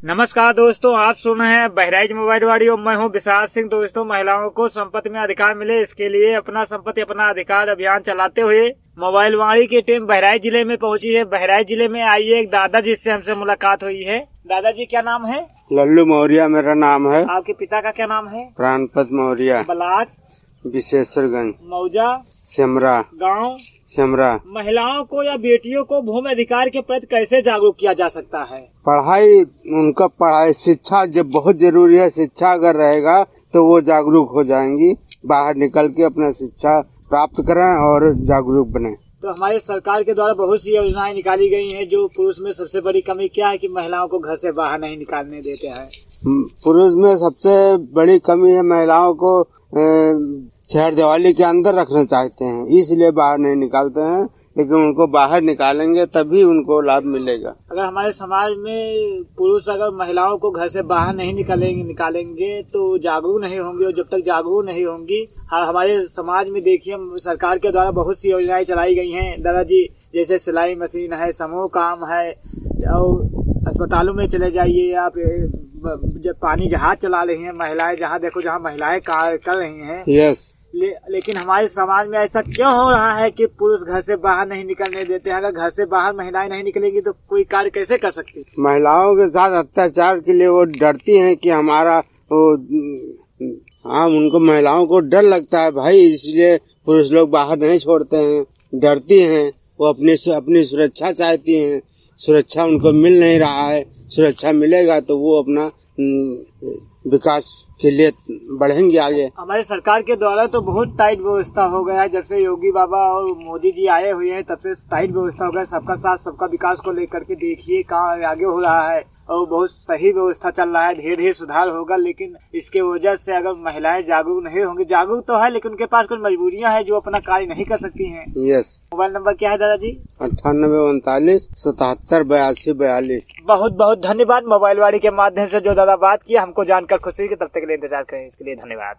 नमस्कार दोस्तों, आप सुन रहे हैं बहराइच मोबाइल वाड़ी और मैं हूं विशाल सिंह। दोस्तों, महिलाओं को संपत्ति में अधिकार मिले, इसके लिए अपना संपत्ति अपना अधिकार अभियान चलाते हुए मोबाइल वाड़ी की टीम बहराइच जिले में पहुंची है। बहराइच जिले में आइए एक दादाजी से हमसे मुलाकात हुई है। दादाजी, क्या नाम है? लल्लू मौर्य मेरा नाम है। आपके पिता का क्या नाम है? प्राणपत मौर्य। ब्लॉक विशेषरगंज, मौजा, सेमरा, गांव सेमरा। महिलाओं को या बेटियों को भूमि अधिकार के प्रति कैसे जागरूक किया जा सकता है? पढ़ाई, उनका पढ़ाई, शिक्षा जब बहुत जरूरी है। शिक्षा अगर रहेगा तो वो जागरूक हो जाएंगी। बाहर निकल के अपना शिक्षा प्राप्त करें और जागरूक बने। तो हमारी सरकार के द्वारा बहुत सी योजनाएं निकाली गई हैं। जो पुरुष में सबसे बड़ी कमी क्या है कि महिलाओं को घर से बाहर नहीं निकालने देते हैं। पुरुष में सबसे बड़ी कमी है, महिलाओं को शहर दिवाली के अंदर रखना चाहते हैं, इसलिए बाहर नहीं निकालते हैं। लेकिन उनको बाहर निकालेंगे तभी उनको लाभ मिलेगा। अगर हमारे समाज में पुरुष अगर महिलाओं को घर से बाहर नहीं निकालेंगे तो जागरूक नहीं होंगे, और जब तक जागरूक नहीं होंगी, हमारे समाज में देखिए सरकार के द्वारा बहुत सी योजनाएं चलाई गई हैं दादाजी, जैसे सिलाई मशीन है, समूह काम है, और अस्पतालों में चले जाइए आप, जब पानी जहाज चला रही हैं महिलाएं, जहाँ देखो जहाँ महिलाएं कार्य कर रही हैं। यस। लेकिन हमारे समाज में ऐसा क्यों हो रहा है कि पुरुष घर से बाहर नहीं निकलने देते हैं? अगर घर से बाहर महिलाएं नहीं निकलेंगी तो कोई कार्य कैसे कर सकती? महिलाओं के साथ अत्याचार के लिए वो डरती हैं कि हमारा उनको महिलाओं को डर लगता है भाई, इसलिए पुरुष लोग बाहर नहीं छोड़ते हैं, डरती हैं। वो अपनी सुरक्षा चाहती हैं। सुरक्षा उनको मिल नहीं रहा है। सुरक्षा मिलेगा तो वो अपना विकास के लिए बढ़ेंगे आगे। हमारे सरकार के द्वारा तो बहुत टाइट व्यवस्था हो गया है। जब से योगी बाबा और मोदी जी आए हुए हैं तब से टाइट व्यवस्था हो गया। सबका साथ सबका विकास को लेकर के देखिए कहाँ आगे हो रहा है, और बहुत सही व्यवस्था चल रहा है। धीरे धीरे सुधार होगा, लेकिन इसके वजह से अगर महिलाएं जागरूक नहीं होंगी, जागरूक तो है लेकिन उनके पास कुछ मजबूरियां हैं जो अपना कार्य नहीं कर सकती हैं। यस। मोबाइल नंबर क्या है दादाजी? 9839 77 82 42। बहुत बहुत धन्यवाद। मोबाइल वाड़ी के माध्यम से जो दादा बात किया, हमको जानकर खुशी की, तब तक के लिए इंतजार करें। इसके लिए धन्यवाद।